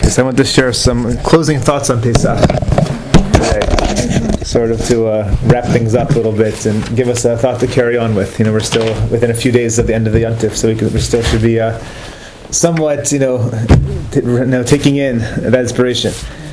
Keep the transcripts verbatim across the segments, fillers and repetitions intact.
I want to share some closing thoughts on Pesach today, sort of to uh, wrap things up a little bit and give us a thought to carry on with. You know, we're still within a few days of the end of the Yontif, so we, could, we still should be uh, somewhat, you know, t- you know, taking in that inspiration.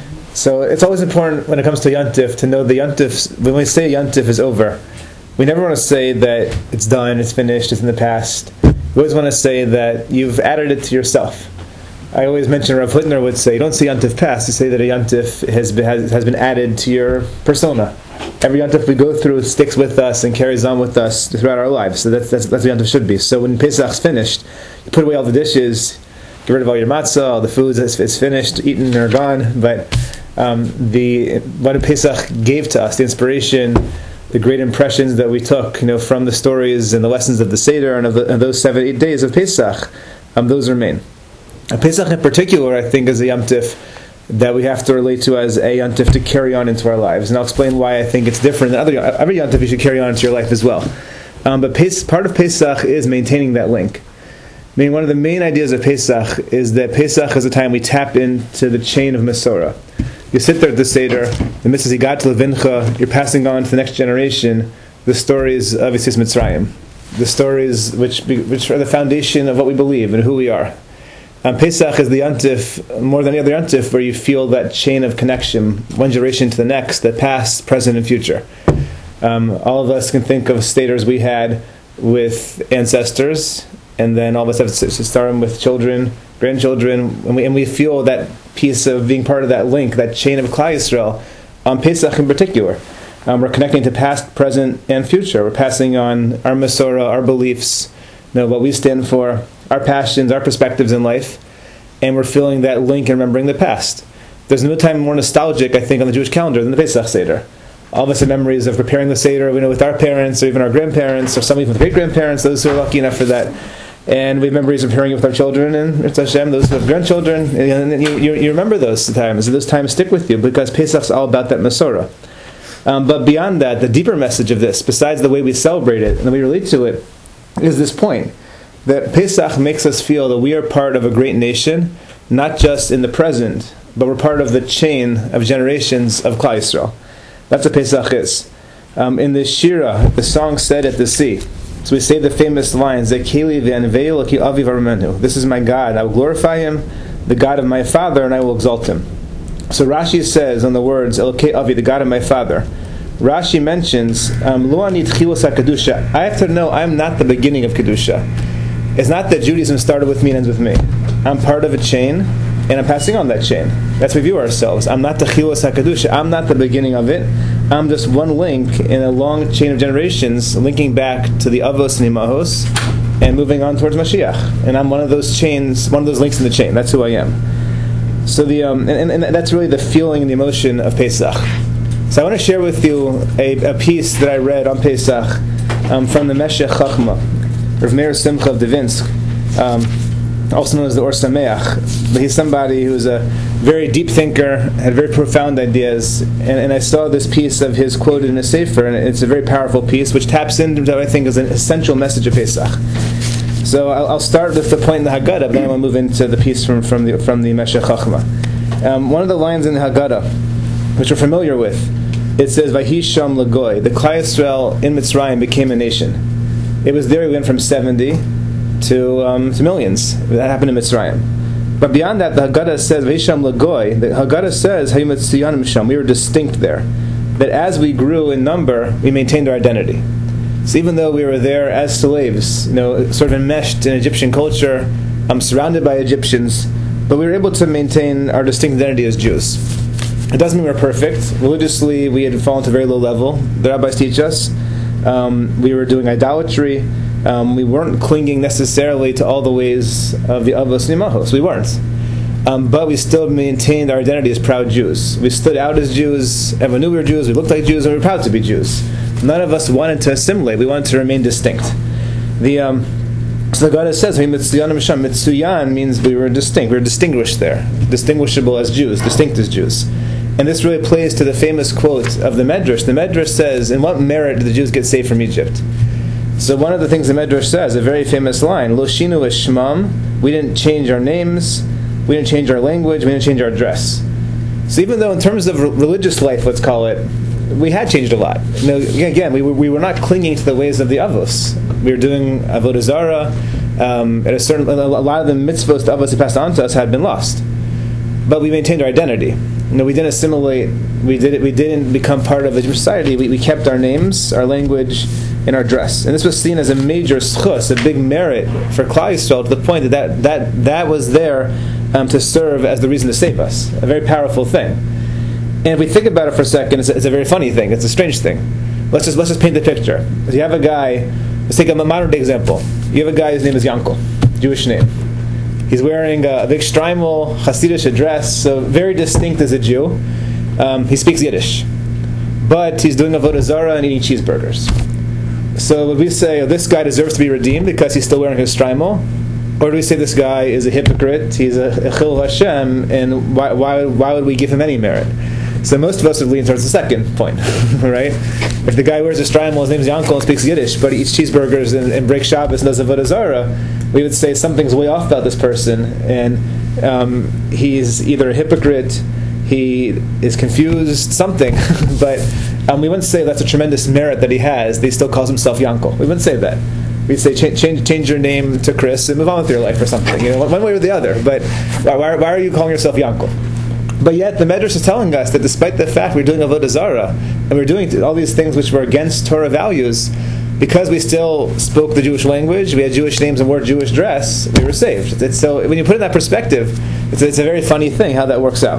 So it's always important when it comes to Yontif to know the Yontif, when we say Yontif is over, we never want to say that it's done, it's finished, it's in the past. We always want to say that you've added it to yourself. I always mention, Rav Huttner would say, you don't say Yontif past, you say that a Yontif has been, has, has been added to your persona. Every Yontif we go through sticks with us and carries on with us throughout our lives. So that's, that's, that's what Yontif should be. So when Pesach's finished, you put away all the dishes, get rid of all your matzah, all the foods, it's, it's finished, eaten or gone. But um, the what Pesach gave to us, the inspiration, the great impressions that we took, you know, from the stories and the lessons of the Seder and of, the, of those seven, eight days of Pesach, um, those remain. And Pesach in particular, I think, is a Yom Tif that we have to relate to as a Yom Tif to carry on into our lives. And I'll explain why I think it's different than other every Yom Tif you should carry on into your life as well. Um, but Pes- part of Pesach is maintaining that link. I mean, one of the main ideas of Pesach is that Pesach is a time we tap into the chain of Masorah. You sit there at the Seder, the Mitzvah Higat Levincha, you're passing on to the next generation the stories of Yetzias Mitzrayim, the stories which which are the foundation of what we believe and who we are. Um, Pesach is the Yontif, more than any other Yontif, where you feel that chain of connection, one generation to the next, the past, present, and future. Um, all of us can think of staters we had with ancestors, and then all of us have to start with children, grandchildren, and we, and we feel that piece of being part of that link, that chain of Klal Yisrael, on Pesach in particular. Um, we're connecting to past, present, and future. We're passing on our Masorah, our beliefs, you know, what we stand for, our passions, our perspectives in life, and we're feeling that link and remembering the past. There's no time more nostalgic, I think, on the Jewish calendar than the Pesach Seder. All of us have memories of preparing the Seder, you know, with our parents, or even our grandparents, or some even with great-grandparents, those who are lucky enough for that. And we have memories of preparing it with our children, and it's Hashem, those who have grandchildren, and you, you, you remember those times, and those times stick with you, because Pesach's all about that Masorah. Um, but beyond that, the deeper message of this, besides the way we celebrate it, and the way we relate to it, is this point, that Pesach makes us feel that we are part of a great nation, not just in the present, but we're part of the chain of generations of Klal Yisrael. That's what Pesach is. Um, in the Shira, the song said at the sea, so we say the famous lines, this is my God, I will glorify him, the God of my father, and I will exalt him. So Rashi says on the words, Elokei Avi, the God of my father, Rashi mentions, um, I have to know I'm not the beginning of Kedusha. It's not that Judaism started with me and ends with me. I'm part of a chain, and I'm passing on that chain. That's how we view ourselves. I'm not the Chilas HaKadusha. I'm not the beginning of it. I'm just one link in a long chain of generations, linking back to the Avos and Imahos, and moving on towards Mashiach. And I'm one of those chains, one of those links in the chain. That's who I am. So the um, and, and that's really the feeling and the emotion of Pesach. So I want to share with you a, a piece that I read on Pesach um, from the Meshech Chachma, Rav Meir Simcha of Devinsk, um, also known as the Or Sameach. But he's somebody who's a very deep thinker, had very profound ideas, and, and I saw this piece of his quoted in a Sefer, and it's a very powerful piece, which taps into what I think is an essential message of Pesach. So I'll, I'll start with the point in the Haggadah, but then I'll move into the piece from, from the from the Meshech Chachma. Um, one of the lines in the Haggadah, which we're familiar with, it says, Vayisham Lagoy, the Klal Yisrael in Mitzrayim became a nation. It was there we went from seventy to um, to millions. That happened in Mitzrayim. But beyond that, the Haggadah says, Vayisham Lagoy, the Haggadah says, we were distinct there. That as we grew in number, we maintained our identity. So even though we were there as slaves, you know, sort of enmeshed in Egyptian culture, um, surrounded by Egyptians, but we were able to maintain our distinct identity as Jews. It doesn't mean we're perfect. Religiously, we had fallen to a very low level. The rabbis teach us. Um, we were doing idolatry. Um, we weren't clinging necessarily to all the ways of the Avos and Imahos. We weren't. Um, but we still maintained our identity as proud Jews. We stood out as Jews. Everyone knew we were Jews. We looked like Jews, and we were proud to be Jews. None of us wanted to assimilate. We wanted to remain distinct. The um, so the God says, Mitsuyan means we were distinct. We were distinguished there. Distinguishable as Jews. Distinct as Jews. And this really plays to the famous quote of the Medrash. The Medrash says, in what merit did the Jews get saved from Egypt? So one of the things the Medrash says, a very famous line, Lo shinu es shmam, we didn't change our names, We didn't change our language. We didn't change our dress. So even though in terms of re- religious life, let's call it, we had changed a lot. You know, again, we were, we were not clinging to the ways of the Avos. We were doing Avodah Zarah. Um, at a certain, a lot of the mitzvos the Avos who passed on to us had been lost. But we maintained our identity. You know, we didn't assimilate. We did it. We didn't become part of the Jewish society. We, we kept our names, our language, and our dress. And this was seen as a major schus, a big merit for Klal Yisrael, to the point that that, that, that was there um, to serve as the reason to save us. A very powerful thing. And if we think about it for a second, it's a, it's a very funny thing. It's a strange thing. Let's just let's just paint the picture. You have a guy. Let's take a modern day example. You have a guy whose name is Yankel, Jewish name. He's wearing a, a big shtreimel, Hasidic dress, so very distinct as a Jew. Um, he speaks Yiddish, but he's doing avodah zarah and eating cheeseburgers. So would we say, oh, this guy deserves to be redeemed because he's still wearing his shtreimel? Or do we say this guy is a hypocrite, he's a, a chil Hashem, and why, why, why would we give him any merit? So most of us would lean towards the second point, right? If the guy wears a shtreimel, his name is Yankel and speaks Yiddish, but he eats cheeseburgers and, and breaks Shabbos and does avodah zarah, we would say something's way off about this person, and um, he's either a hypocrite, he is confused, something, but um, we wouldn't say that's a tremendous merit that he has, that he still calls himself Yankel. We wouldn't say that. We'd say change, change change your name to Chris and move on with your life or something, you know, one way or the other. But why, why are you calling yourself Yankel? But yet the Medrash is telling us that despite the fact we're doing avodah zarah and we're doing all these things which were against Torah values, because we still spoke the Jewish language, we had Jewish names and wore Jewish dress, we were saved. It's, so when you put it in that perspective, it's, it's a very funny thing how that works out.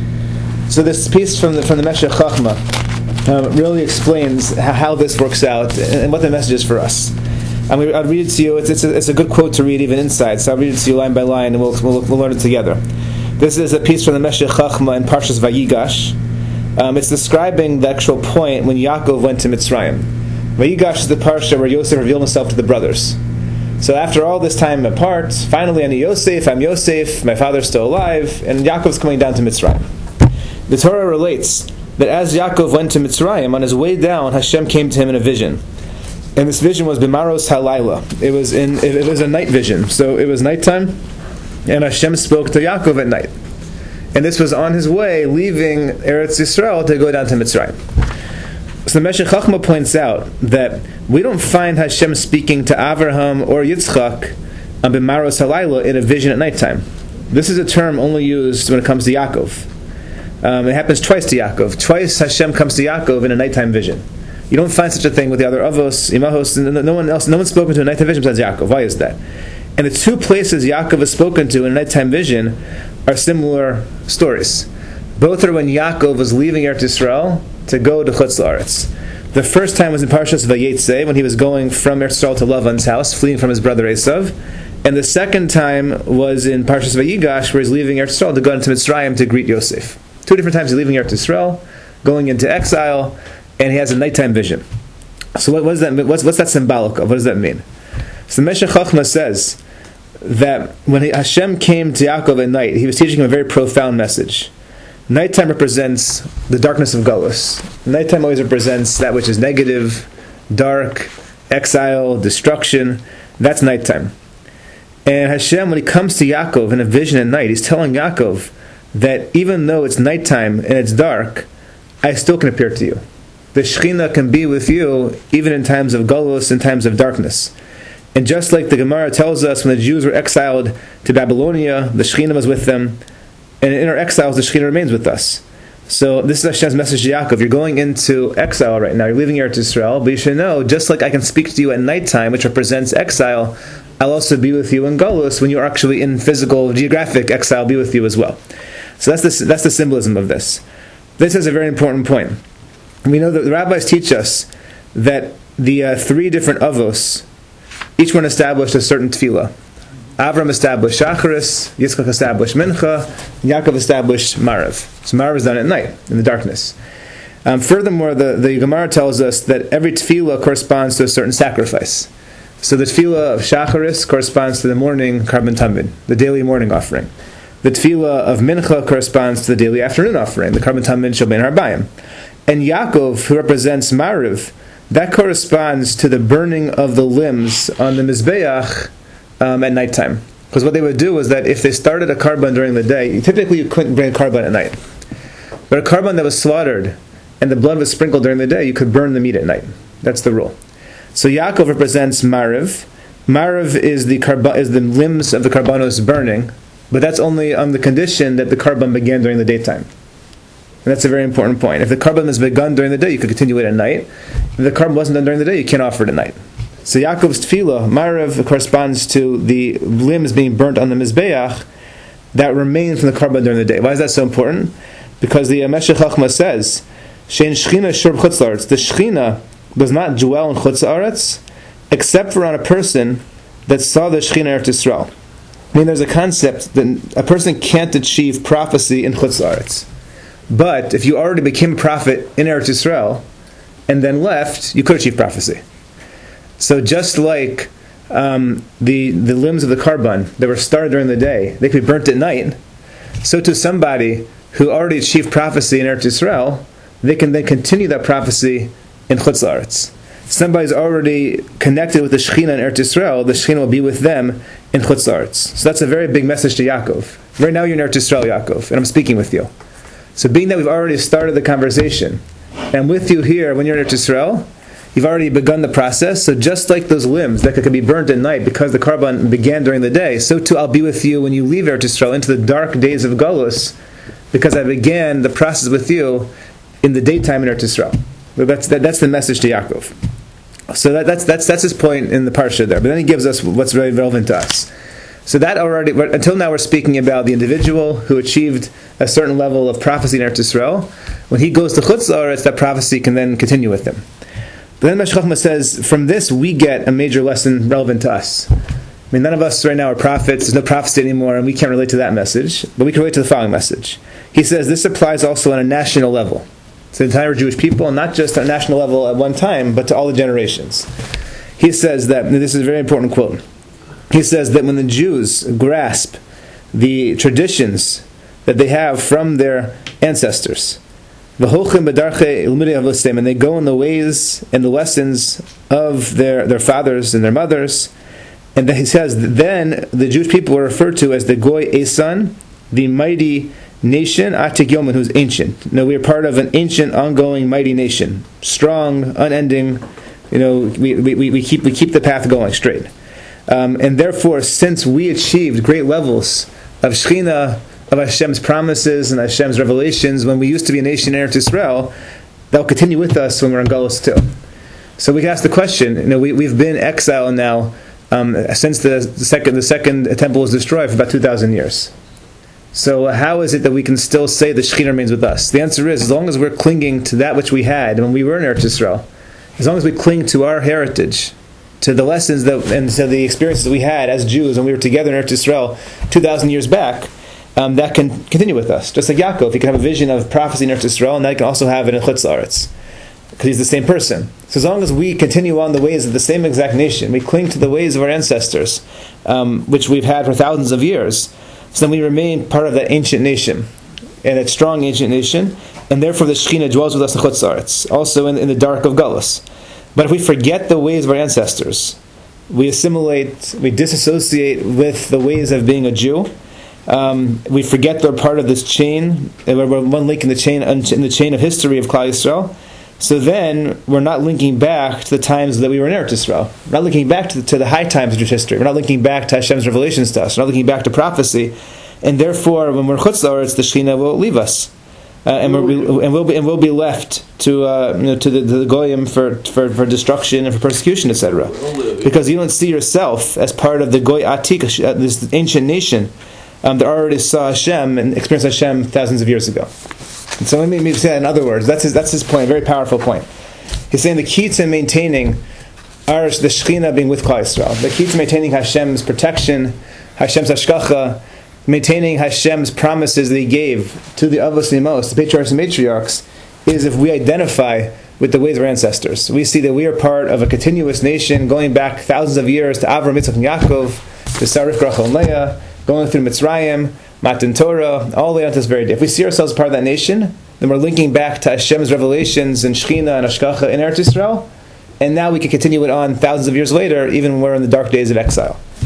So this piece from the from the Meshech Chachma um, really explains how, how this works out and, and what the message is for us. I'm gonna, I'll read it to you. It's, it's, a, it's a good quote to read even inside, so I'll read it to you line by line, and we'll we'll, we'll learn it together. This is a piece from the Meshech Chachma in Parshas Vayigash. Um, it's describing the actual point when Yaakov went to Mitzrayim. Vayigash is the parsha where Yosef revealed himself to the brothers. So after all this time apart, finally I'm Yosef, I'm Yosef, my father's still alive, and Yaakov's coming down to Mitzrayim. The Torah relates that as Yaakov went to Mitzrayim, on his way down, Hashem came to him in a vision. And this vision was Bimaros Halayla. It was in it, it was a night vision. So it was nighttime, and Hashem spoke to Yaakov at night. And this was on his way, leaving Eretz Yisrael to go down to Mitzrayim. So the Meshech Chachma points out that we don't find Hashem speaking to Avraham or Yitzchak on Bimaros Halayla in a vision at nighttime. This is a term only used when it comes to Yaakov. Um, it happens twice to Yaakov. Twice Hashem comes to Yaakov in a nighttime vision. You don't find such a thing with the other avos, imahos, and no one else. No one's spoken to a nighttime vision besides Yaakov. Why is that? And the two places Yaakov is spoken to in a nighttime vision are similar stories. Both are when Yaakov was leaving Eretz Yisrael to go to Chutz La'aretz. The first time was in Parshas Vayetze, when he was going from Eretz Yisrael to Lavan's house, fleeing from his brother Esav. And the second time was in Parshas Vayigash, where he's leaving Eretz Yisrael to go into Mitzrayim to greet Yosef. Two different times he's leaving Eretz Yisrael, going into exile, and he has a nighttime vision. So what, what does that mean? What's, what's that symbolic of? What does that mean? So the Meshech Chachma says that when he, Hashem came to Yaakov at night, he was teaching him a very profound message. Nighttime represents the darkness of Galus. Nighttime always represents that which is negative, dark, exile, destruction. That's nighttime. And Hashem, when he comes to Yaakov in a vision at night, he's telling Yaakov that even though it's nighttime and it's dark, I still can appear to you. The Shekhinah can be with you even in times of galus, in times of darkness. And just like the Gemara tells us, when the Jews were exiled to Babylonia, the Shekhinah was with them, and in our exiles, the Shekhinah remains with us. So this is Hashem's message to Yaakov. You're going into exile right now. You're leaving Eretz Yisrael, but you should know, just like I can speak to you at nighttime, which represents exile, I'll also be with you in galus when you're actually in physical, geographic exile, I'll be with you as well. So that's the, that's the symbolism of this. This is a very important point. We know that the rabbis teach us that the uh, three different avos, each one established a certain tefillah. Avram established Shacharis, Yitzchak established Mincha, Yaakov established Marav. So Marav is done at night, in the darkness. Um, furthermore, the, the Gemara tells us that every tefillah corresponds to a certain sacrifice. So the tefillah of Shacharis corresponds to the morning Karban Tamid, the daily morning offering. The tefillah of Mincha corresponds to the daily afternoon offering, the Karban Tamid Shel Ben Harbayim. And Yaakov, who represents Marav, that corresponds to the burning of the limbs on the Mizbeach um, at nighttime. Because what they would do was that if they started a carbon during the day, typically you couldn't bring a carbon at night. But a carbon that was slaughtered and the blood was sprinkled during the day, you could burn the meat at night. That's the rule. So Yaakov represents Mariv. Mariv is the carb- is the limbs of the carbonos burning, but that's only on the condition that the carbon began during the daytime. And that's a very important point. If the carbon has begun during the day, you could continue it at night. If the carbon wasn't done during the day, you can't offer it at night. So Yaakov's tefillah, Mariv, corresponds to the limbs being burnt on the Mizbeach that remain from the carbon during the day. Why is that so important? Because the Meshech Chochmah says, Shein Shechina Shur Chutz La'aretz, the Shechina does not dwell in Chutz La'aretz except for on a person that saw the Shechina in Eretz Yisrael. I mean, there's a concept that a person can't achieve prophecy in Chutz La'aretz. But if you already became a prophet in Eretz Yisrael and then left, you could achieve prophecy. So just like um, the the limbs of the carbon that were started during the day, they could be burnt at night, so to somebody who already achieved prophecy in Eretz Yisrael, they can then continue that prophecy in Chutz La'aretz. Somebody's already connected with the Shechina in Eretz Yisrael, the Shechina will be with them in Chutz La'aretz. So that's a very big message to Yaakov. Right now you're in Eretz Yisrael, Yaakov, and I'm speaking with you. So being that we've already started the conversation, and I'm with you here when you're in Eretz Yisrael, you've already begun the process. So just like those limbs that could be burnt at night because the carbon began during the day, so too I'll be with you when you leave Eretz Yisrael into the dark days of Galus, because I began the process with you in the daytime in Eretz Yisrael. That's that, that's the message to Yaakov. So that, that's that's that's his point in the parsha there. But then he gives us what's very relevant to us. So that already, until now, we're speaking about the individual who achieved a certain level of prophecy in Eretz Yisrael. When he goes to Chutz La'aretz, that prophecy can then continue with him. But then Meshech Chochmah says, from this we get a major lesson relevant to us. I mean, none of us right now are prophets. There's no prophecy anymore, and we can't relate to that message. But we can relate to the following message. He says this applies also on a national level to the entire Jewish people, not just on a national level at one time, but to all the generations. He says that, this is a very important quote, he says that when the Jews grasp the traditions that they have from their ancestors, and they go in the ways and the lessons of their, their fathers and their mothers, and then he says, then the Jewish people are referred to as the Goy Esan, the mighty nation, Atik Yomen, who's ancient. No, we are part of an ancient, ongoing, mighty nation, strong, unending. You know, we we, we keep we keep the path going straight. Um, and therefore, since we achieved great levels of Shechina, of Hashem's promises and Hashem's revelations, when we used to be a nation in Eretz Yisrael, that will continue with us when we're in Galus too. So we can ask the question, you know, we, we've been exiled now um, since the, the second the second temple was destroyed for about two thousand years. So how is it that we can still say the Shekhinah remains with us? The answer is, as long as we're clinging to that which we had when we were in Eretz Yisrael, as long as we cling to our heritage, to the lessons that and to the experiences that we had as Jews when we were together in Eretz Yisrael two thousand years back, um, that can continue with us. Just like Yaakov, he can have a vision of prophecy in Eretz Yisrael, and that he can also have it in Chutz La'aretz, because he's the same person. So as long as we continue on the ways of the same exact nation, we cling to the ways of our ancestors, um, which we've had for thousands of years, so then we remain part of that ancient nation, and that strong ancient nation, and therefore the Shekhinah dwells with us in Chutz La'aretz, also in, in the dark of Galus. But if we forget the ways of our ancestors, we assimilate, we disassociate with the ways of being a Jew, um, we forget we're part of this chain, we're one link in the chain in the chain of history of Klal Yisrael, so then we're not linking back to the times that we were in Eretz Yisrael. We're not linking back to the, to the high times of Jewish history. We're not linking back to Hashem's revelations to us. We're not linking back to prophecy. And therefore, when we're in Chutz La'aretz, the Shekhinah will leave us. Uh, and, we're, and, we'll be, and we'll be left to uh, you know, to the, to the Goyim for, for, for destruction and for persecution, et cetera. Because you don't see yourself as part of the Goy Atik, uh, this ancient nation um, that already saw Hashem and experienced Hashem thousands of years ago. And so let me say that in other words. That's his, that's his point, a very powerful point. He's saying the key to maintaining our, the Shekhinah being with Klal Yisrael, the key to maintaining Hashem's protection, Hashem's hashgacha, maintaining Hashem's promises that He gave to the Avos Limos, the patriarchs and matriarchs, is if we identify with the ways of our ancestors. We see that we are part of a continuous nation going back thousands of years to Avram, Yitzchak, and Yaakov, to Sarah, Rachel, and Leah, going through Mitzrayim, Matan Torah, all the way on to this very day. If we see ourselves as part of that nation, then we're linking back to Hashem's revelations and Shekhinah and Hashgacha in Eretz Yisrael, and now we can continue it on thousands of years later, even when we're in the dark days of exile.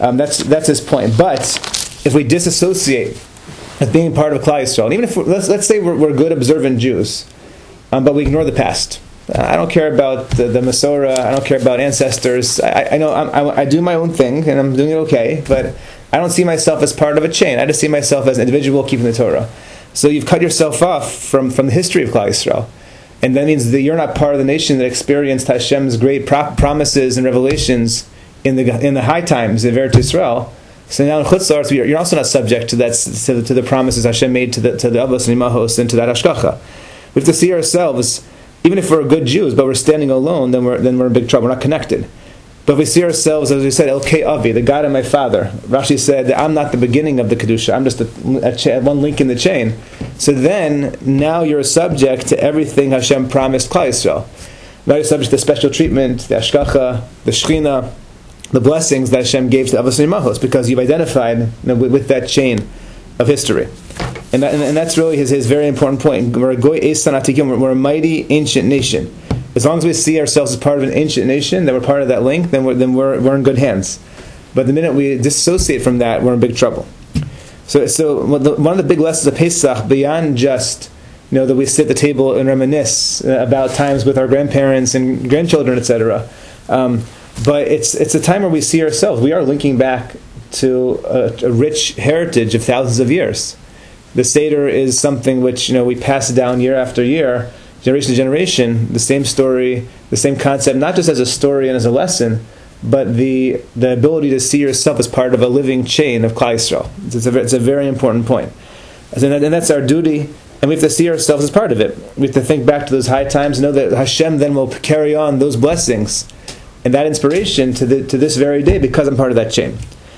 Um, that's that's his point. But if we disassociate as being part of Klal Yisrael, and even if we're, let's let's say we're, we're good observant Jews, um, but we ignore the past. Uh, I don't care about the, the Masorah. I don't care about ancestors. I, I know I'm, I, I do my own thing, and I'm doing it okay. But I don't see myself as part of a chain. I just see myself as an individual keeping the Torah. So you've cut yourself off from, from the history of Klal Yisrael. And that means that you're not part of the nation that experienced Hashem's great pro- promises and revelations in the in the high times of Eretz Yisrael. So now in Chutz La'aretz, you're also not subject to that to the, to the promises Hashem made to the to the Avos and Imahos and to that Hashgacha. We have to see ourselves, even if we're good Jews, but we're standing alone, then we're then we're in big trouble. We're not connected. But if we see ourselves, as we said, Elkei Avi, the God of my father. Rashi said that I'm not the beginning of the Kedusha. I'm just a, a cha- one link in the chain. So then, now you're subject to everything Hashem promised Klal Yisrael. Now you're subject to special treatment, the Ashkacha, the Shechina, the blessings that Hashem gave to Avos and Imahos, because you've identified, you know, with, with that chain of history. And, that, and, and that's really his, his very important point. We're a goy eisan atikim, we're, we're a mighty, ancient nation. As long as we see ourselves as part of an ancient nation, that we're part of that link, then we're then we're, we're in good hands. But the minute we dissociate from that, we're in big trouble. So, so one of the big lessons of Pesach, beyond just, you know, that we sit at the table and reminisce about times with our grandparents and grandchildren, et cetera. Um, but it's it's a time where we see ourselves. We are linking back to a, a rich heritage of thousands of years. The Seder is something which, you know, we pass down year after year, generation to generation, the same story, the same concept, not just as a story and as a lesson, but the the ability to see yourself as part of a living chain of Klal Yisrael. It's a, it's a very important point. And that's our duty, and we have to see ourselves as part of it. We have to think back to those high times, know that Hashem then will carry on those blessings and that inspiration to the, to this very day, because I'm part of that chain.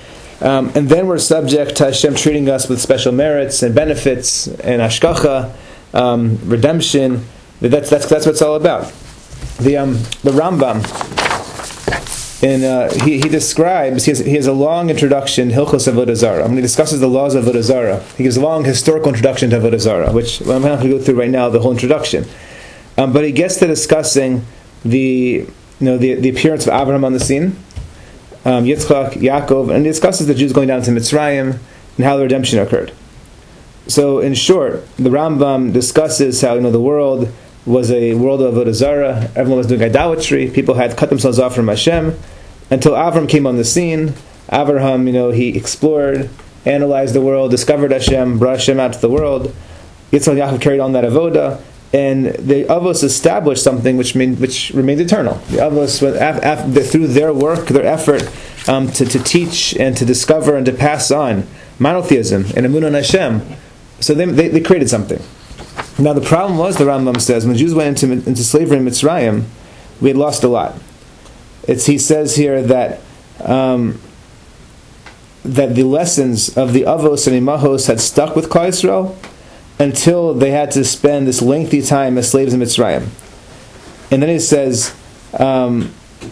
Um, and then we're subject to Hashem treating us with special merits and benefits and ashkacha, um, redemption. That's that's that's what it's all about. The um the Rambam, and uh, he he describes he has, he has a long introduction, Hilchos Avodah Zarah. When he discusses the laws of Avodah Zarah, he gives a long historical introduction to Avodah Zarah, which well, I'm not going to go through right now, the whole introduction. Um, but he gets to discussing the you know the the appearance of Abraham on the scene, um, Yitzchak, Yaakov, and he discusses the Jews going down to Mitzrayim and how the redemption occurred. So in short, the Rambam discusses how you know the world was a world of Avodah Zarah. Everyone was doing idolatry. People had cut themselves off from Hashem until Avram came on the scene. Abraham, you know, he explored, analyzed the world, discovered Hashem, brought Hashem out to the world. Yitzchak and Yaakov carried on that avoda, and the Avos established something which mean, which remained eternal. The Avos, af, af, through their work, their effort um, to, to teach and to discover and to pass on monotheism and Emunah on Hashem, so they, they, they created something. Now the problem was, the Rambam says, when Jews went into, into slavery in Mitzrayim, we had lost a lot. It's, he says here that um, that the lessons of the Avos and Imahos had stuck with Klal Yisrael until they had to spend this lengthy time as slaves in Mitzrayim. And then he says, um,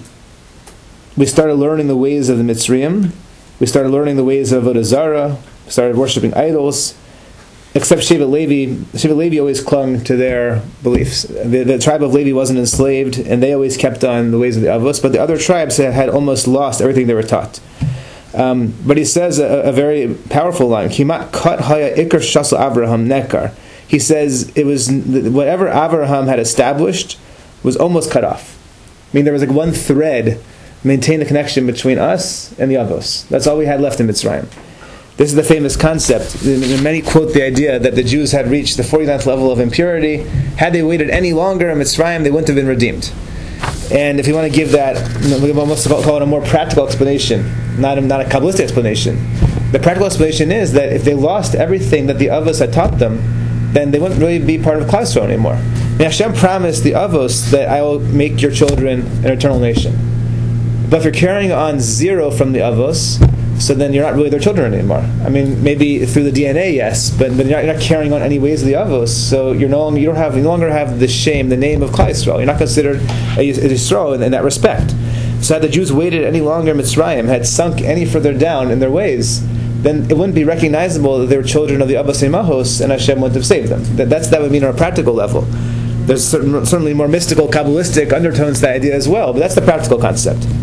we started learning the ways of the Mitzrayim, we started learning the ways of Avodah Zarah, we started worshipping idols. Except Shevet Levi, Shevet Levi always clung to their beliefs. The, the tribe of Levi wasn't enslaved, and they always kept on the ways of the Avos, but the other tribes had almost lost everything they were taught. Um, but he says a, a very powerful line, Kimat kat haya ikar shasal Avraham nekar. He says it was whatever Avraham had established was almost cut off. I mean, there was like one thread maintain the connection between us and the Avos. That's all we had left in Mitzrayim. This is the famous concept. Many quote the idea that the Jews had reached the forty-ninth level of impurity. Had they waited any longer in Mitzrayim, they wouldn't have been redeemed. And if you want to give that, you know, we almost call it a more practical explanation, not a, not a Kabbalistic explanation. The practical explanation is that if they lost everything that the Avos had taught them, then they wouldn't really be part of Klal Yisrael anymore. And Hashem promised the Avos that I will make your children an eternal nation. But if you're carrying on zero from the Avos, so then you're not really their children anymore. I mean, maybe through the D N A, yes, but, but you're, not, you're not carrying on any ways of the Avos. So you're no longer you don't have you no longer have the shame, the name of Klal Yisrael. You're not considered a, a Yisrael in, in that respect. So had the Jews waited any longer in Mitzrayim, had sunk any further down in their ways, then it wouldn't be recognizable that they were children of the Avos and Imahos, and Hashem wouldn't have saved them. That that's that would mean on a practical level. There's certain, certainly more mystical, Kabbalistic undertones to that idea as well, but that's the practical concept.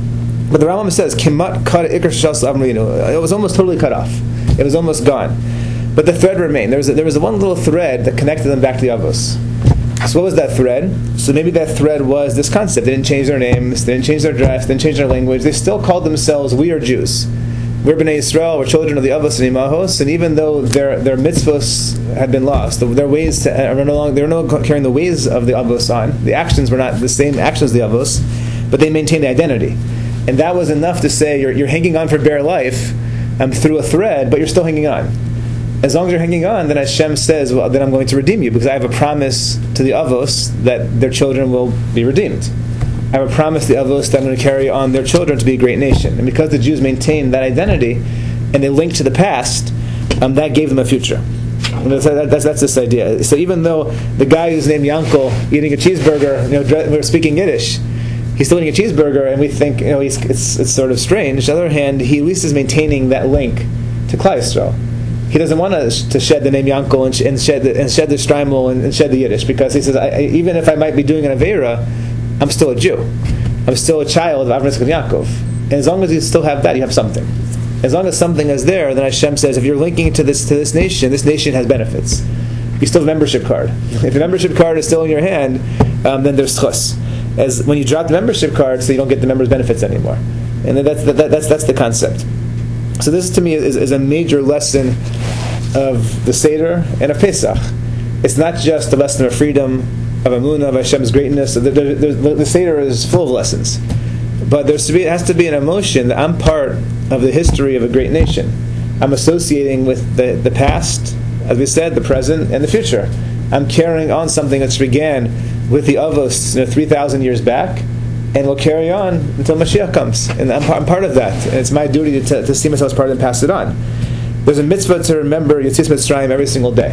But the Rambam says, Kimat cut ikar shas avinu. It was almost totally cut off. It was almost gone. But the thread remained. There was a, there was a one little thread that connected them back to the Avos. So what was that thread? So maybe that thread was this concept. They didn't change their names, they didn't change their dress, they didn't change their language. They still called themselves, we are Jews. We're Bnei Yisrael, we're children of the Avos and Imahos, and even though their their mitzvos had been lost, their ways to, are no longer, they were no longer carrying the ways of the Avos on. The actions were not the same actions of the Avos, but they maintained the identity. And that was enough to say you're, you're hanging on for bare life um, through a thread, but you're still hanging on. As long as you're hanging on, then Hashem says, well, then I'm going to redeem you, because I have a promise to the Avos that their children will be redeemed. I have a promise to the Avos that I'm going to carry on their children to be a great nation. And because the Jews maintain that identity, and they link to the past, um, that gave them a future. And that's, that's, that's this idea. So even though the guy who's named Yankel eating a cheeseburger, you know, we're speaking Yiddish, he's still eating a cheeseburger, and we think, you know, he's, it's, it's sort of strange. On the other hand, he at least is maintaining that link to Klal Yisrael. He doesn't want to, to shed the name Yankel and, sh- and shed the, and shed the Streimel and, and shed the Yiddish, because he says, I, I, even if I might be doing an Aveira, I'm still a Jew. I'm still a child of Avram Yitzchak and Yaakov. And as long as you still have that, you have something. As long as something is there, then Hashem says, if you're linking to this to this nation, this nation has benefits. You still have a membership card. If the membership card is still in your hand, um, then there's chus. As when you drop the membership card, so you don't get the members' benefits anymore. And that's that, that's that's the concept. So this, to me, is, is a major lesson of the Seder and of Pesach. It's not just a lesson of freedom, of Amunah, of Hashem's greatness. The, the, the, the Seder is full of lessons. But there's to be, it has to be an emotion that I'm part of the history of a great nation. I'm associating with the, the past, as we said, the present, and the future. I'm carrying on something that's began with the Avos, you know, three thousand years back, and will carry on until Mashiach comes. And I'm, I'm part of that. And it's my duty to, to see myself as part of it and pass it on. There's a mitzvah to remember Yetzias Mitzrayim every single day.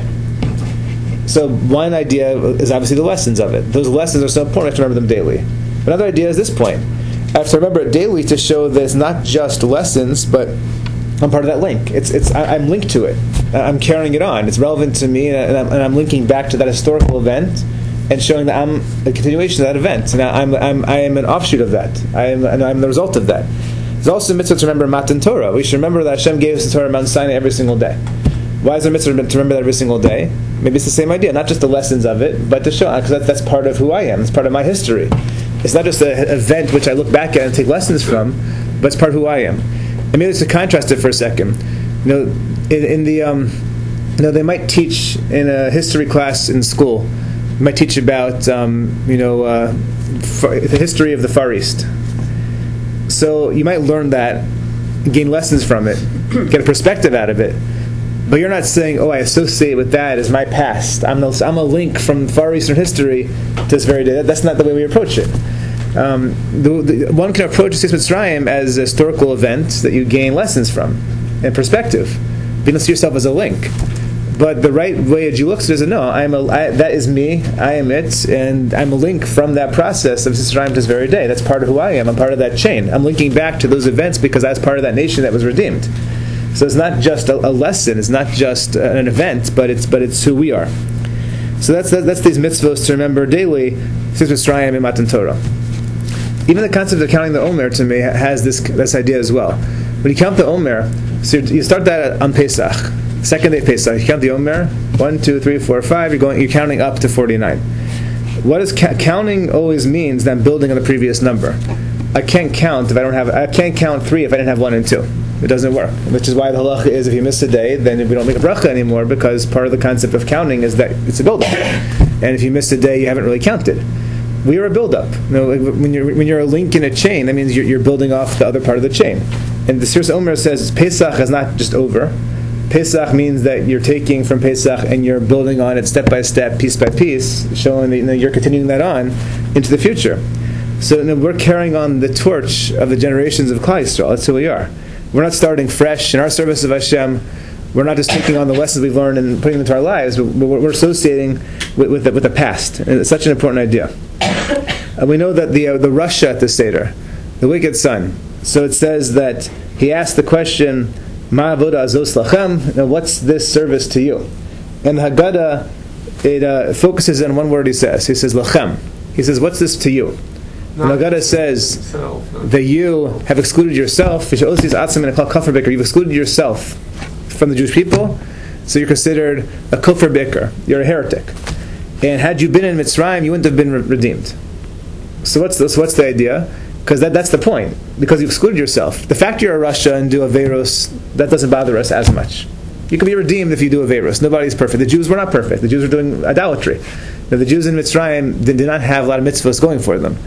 So one idea is obviously the lessons of it. Those lessons are so important, I have to remember them daily. Another idea is this point. I have to remember it daily to show that it's not just lessons, but I'm part of that link. It's it's I, I'm linked to it. I'm carrying it on. It's relevant to me, and I'm, and I'm linking back to that historical event and showing that I'm a continuation of that event. And I'm I'm I am an offshoot of that. I am and I'm the result of that. There's also a mitzvah to remember Matan Torah. We should remember that Hashem gave us the Torah on Mount Sinai every single day. Why is there a mitzvah to remember that every single day? Maybe it's the same idea, not just the lessons of it, but to show, because that, that's part of who I am. It's part of my history. It's not just an event which I look back at and take lessons from, but it's part of who I am. And maybe just to contrast it for a second, you know, in, in the, um, you know, they might teach in a history class in school. They might teach about, um, you know, uh, far, the history of the Far East. So you might learn that, gain lessons from it, get a perspective out of it. But you're not saying, oh, I associate with that as my past. I'm, no, I'm a link from Far Eastern history to this very day. That's not the way we approach it. Um, the, the, one can approach Yetzias Mitzrayim as a historical event that you gain lessons from and perspective. You don't see yourself as a link. But the right way a Jew looks at it is, no, I'm a, I, that is me, I am it, and I'm a link from that process of Yetzias Mitzrayim to this very day. That's part of who I am. I'm part of that chain. I'm linking back to those events because I was part of that nation that was redeemed. So it's not just a, a lesson, it's not just an event, but it's but it's who we are. So that's that's, that's these mitzvahs to remember daily, Yetzias Mitzrayim and Matan Torah. Even the concept of counting the Omer, to me, has this this idea as well. When you count the Omer, so you start that on Pesach, second day of Pesach. You count the Omer, one, two, three, four, five. You're going, you're counting up to forty-nine. What does ca- counting always means? That I'm building on the previous number. I can't count if I don't have. I can't count three if I didn't have one and two. It doesn't work. Which is why the halacha is, if you miss a day, then we don't make a bracha anymore, because part of the concept of counting is that it's a build-up. And if you missed a day, you haven't really counted. We are a build-up. You know, when you're when you're a link in a chain, that means you're, you're building off the other part of the chain. And the Sfiras Omer says Pesach is not just over. Pesach means that you're taking from Pesach and you're building on it step by step, piece by piece, showing that, you know, you're continuing that on into the future. So, you know, we're carrying on the torch of the generations of Klal Yisrael. That's who we are. We're not starting fresh in our service of Hashem. We're not just taking on the lessons we've learned and putting them into our lives, but we're associating with, with, the, with the past. And it's such an important idea. And we know that the uh, the Rasha at the Seder, the wicked son, so it says that he asked the question, Ma avoda azos lachem? Now, what's this service to you? And the Haggadah, it uh, focuses on one word he says. He says, lachem. He says, what's this to you? When Agada says that you have excluded yourself, you've excluded yourself from the Jewish people, so you're considered a kufr biker, you're a heretic. And had you been in Mitzrayim, you wouldn't have been re- redeemed. So what's the, so what's the idea? Because that, that's the point. Because you excluded yourself. The fact you're a Russia and do Averos, that doesn't bother us as much. You can be redeemed if you do Averos. Nobody's perfect. The Jews were not perfect. The Jews were doing idolatry. Now, the Jews in Mitzrayim did, did not have a lot of mitzvahs going for them.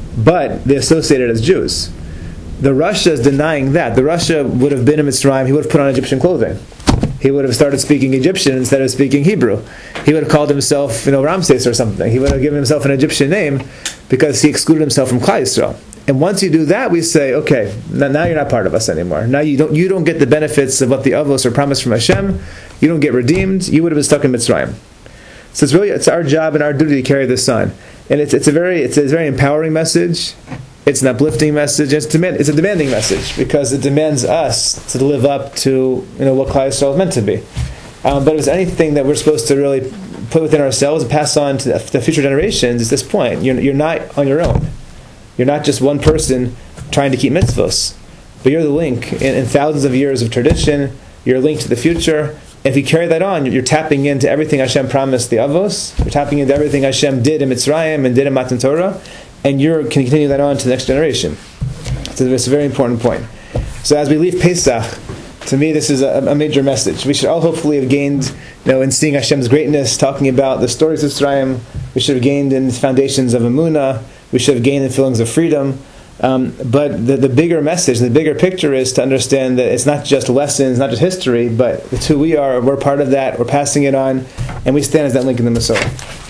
But they associated as Jews. The Russia is denying that. The Russia would have been in Mitzrayim, he would have put on Egyptian clothing. He would have started speaking Egyptian instead of speaking Hebrew. He would have called himself, you know, Ramses or something. He would have given himself an Egyptian name because he excluded himself from Klal Yisrael. And once you do that, we say, okay, now, now you're not part of us anymore. Now you don't you don't get the benefits of what the Avos are promised from Hashem. You don't get redeemed. You would have been stuck in Mitzrayim. So it's really it's our job and our duty to carry this on. And it's it's a very it's a very empowering message. It's an uplifting message. It's, demand, it's a demanding message because it demands us to live up to you know what Klal Yisrael is meant to be. Um, but if it's anything that we're supposed to really put within ourselves and pass on to the, the future generations, it's this point. You're, you're not on your own. You're not just one person trying to keep mitzvos, but you're the link in, in thousands of years of tradition. You're a link to the future. If you carry that on, you're, you're tapping into everything Hashem promised the Avos. You're tapping into everything Hashem did in Mitzrayim and did in Matan Torah. And you can continue that on to the next generation. So it's a very important point. So as we leave Pesach, to me this is a, a major message. We should all hopefully have gained, you know, in seeing Hashem's greatness, talking about the stories of Mitzrayim. We should have gained in the foundations of Emunah. We should have gained in feelings of freedom. Um, but the, the bigger message, the bigger picture is to understand that it's not just lessons, not just history, but it's who we are. We're part of that. We're passing it on, and we stand as that link in the Messiah.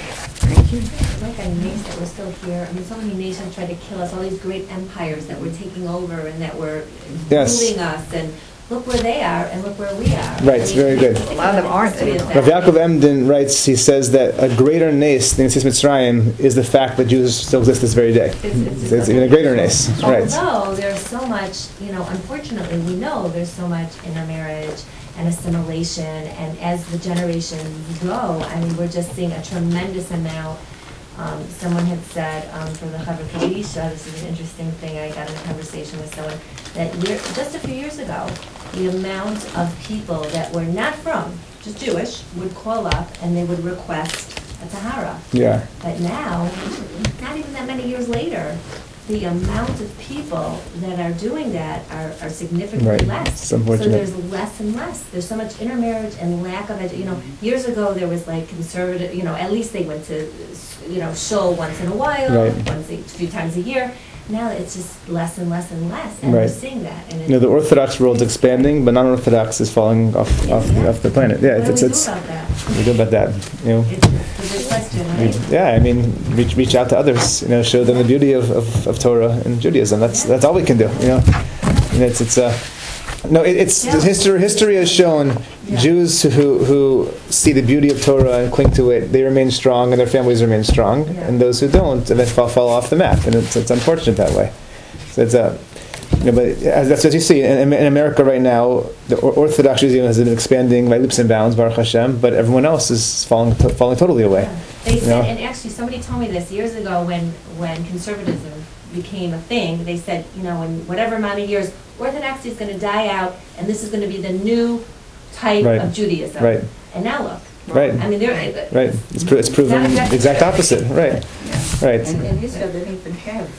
Thank you. We're still here. I mean, so many nations tried to kill us. All these great empires that were taking over and that were yes. ruling us. And look where they are, and look where we are. Right. It's very good. A lot of them aren't. Rav Yaakov Emden writes. He says that a greater nace than Yitzhak Mitzrayim is the fact that Jews still exist this very day. It's, it's, it's even a greater nace. Right. Although there's so much, you know, unfortunately, we know there's so much intermarriage and assimilation, and as the generations go, I mean, we're just seeing a tremendous amount. Um, someone had said um, for the Chavra Kadisha, this is an interesting thing, I got in a conversation with someone, that year, just a few years ago, the amount of people that were not from, just Jewish, would call up and they would request a Tahara. Yeah. But now, not even that many years later, the amount of people that are doing that are, are significantly right. less. So there's less and less. There's so much intermarriage and lack of, edu- you know, years ago there was like conservative, you know, at least they went to, you know, shul once in a while, right. once a few times a year. Now it's just less and less and less, and right. we're seeing that. And you know, the Orthodox world's expanding, but non-Orthodox is falling off exactly. off, off the planet. Yeah, what it's do we it's. do about that? We do about that. You know. It's, it's a good question, right? Yeah, I mean, reach reach out to others. You know, show them the beauty of, of, of Torah and Judaism. That's that's all we can do. You know, and it's it's uh, no, it, it's yeah. history. History has shown yeah. Jews who who see the beauty of Torah and cling to it, they remain strong and their families remain strong, yeah. and those who don't, eventually fall, fall off the map, and it's it's unfortunate that way. So it's a, you know, but as, that's what you see in, in America right now. The Orthodox Judaism has been expanding by leaps and bounds, Baruch Hashem, but everyone else is falling to, falling totally away. Yeah. They you said, know? and actually, somebody told me this years ago when when conservatism became a thing. They said, you know, in whatever amount of years, Orthodoxy is going to die out, and this is going to be the new type right. of Judaism. Right. And now look. Right. I mean, they're right. It's, pro- it's proven exactly exact opposite. Right. Yeah. Right. And in Israel, they don't even have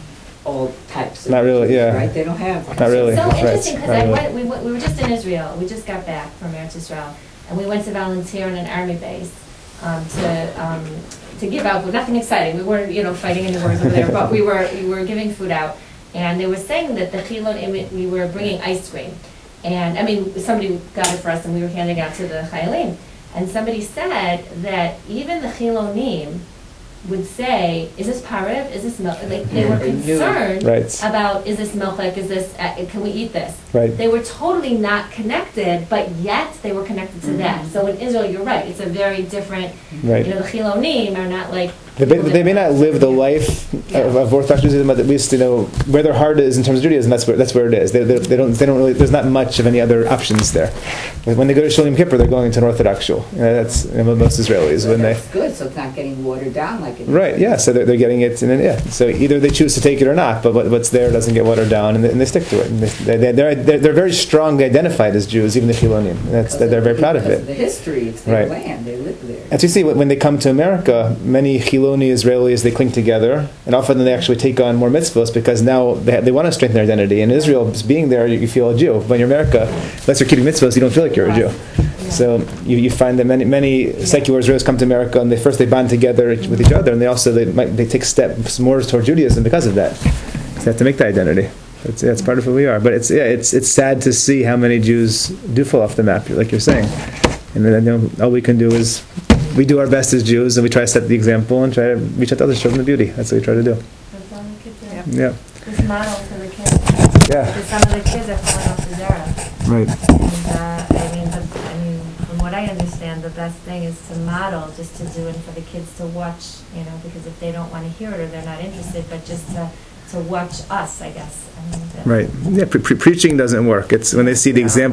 all types of Not really, Jews, yeah. right? They don't have. Not really. So Right. interesting, because Not I really. went, we, went, we were just in Israel. We just got back from Eretz Israel, and we went to volunteer in an army base um, to um, to give out, but nothing exciting. We weren't, you know, fighting any wars over there, but we were we were giving food out, and they were saying that the chilon, we were bringing ice cream, and I mean somebody got it for us, and we were handing it out to the chayalim, and somebody said that even the chilonim would say, is this pariv? Is this milk? Like, they were concerned right. about, is this milk? Like, is this, uh, can we eat this? Right. They were totally not connected, but yet they were connected to mm-hmm. that. So in Israel, you're right, it's a very different, right. you know, the chilonim are not like... They may, they may not live the life yeah. of, of Orthodox Judaism, but at least, you know, where their heart is in terms of Judaism, that's where that's where it is. They, they, they don't they don't really, there's not much of any other options there. When they go to Shul Yom Kippur, they're going to an Orthodox shul. You know, that's you know, most Israelis. Well, when that's they good, so it's not getting watered down like like it. Right, yeah, so they're, they're getting it, and then, yeah, so either they choose to take it or not, but what, what's there doesn't get watered down, and they, and they stick to it. And they, they, they're, they're, they're very strongly identified as Jews, even the Chilonim. That's, they're very proud of Because it. the history, it's their Right. land, they live there. As you see, when they come to America, many Chiloni Israelis, they cling together, and often they actually take on more mitzvahs because now they, they want to strengthen their identity. In Israel, just being there, you, you feel a Jew. When you're in America, unless you're keeping mitzvahs, you don't feel like you're a Jew. So you, you find that many many secular Israelis come to America, and they first they bond together with each other, and they also they might they take steps more toward Judaism because of that. So they have to make that identity. It's, yeah, it's part of who we are. But it's yeah, it's it's sad to see how many Jews do fall off the map, like you're saying. And then you know, all we can do is we do our best as Jews, and we try to set the example and try to reach out to others, show them the beauty. That's what we try to do. That's all we could do. Yeah. This model for the kids. Yeah. Because some of the kids are falling off the Zara. Right. And, uh, I mean, the, I mean, from what I understand, the best thing is to model, just to do it for the kids to watch, you know, because if they don't want to hear it or they're not interested, but just to, to watch us, I guess. I mean, the- Right. Yeah. Pre- pre- preaching doesn't work. It's when they see the example.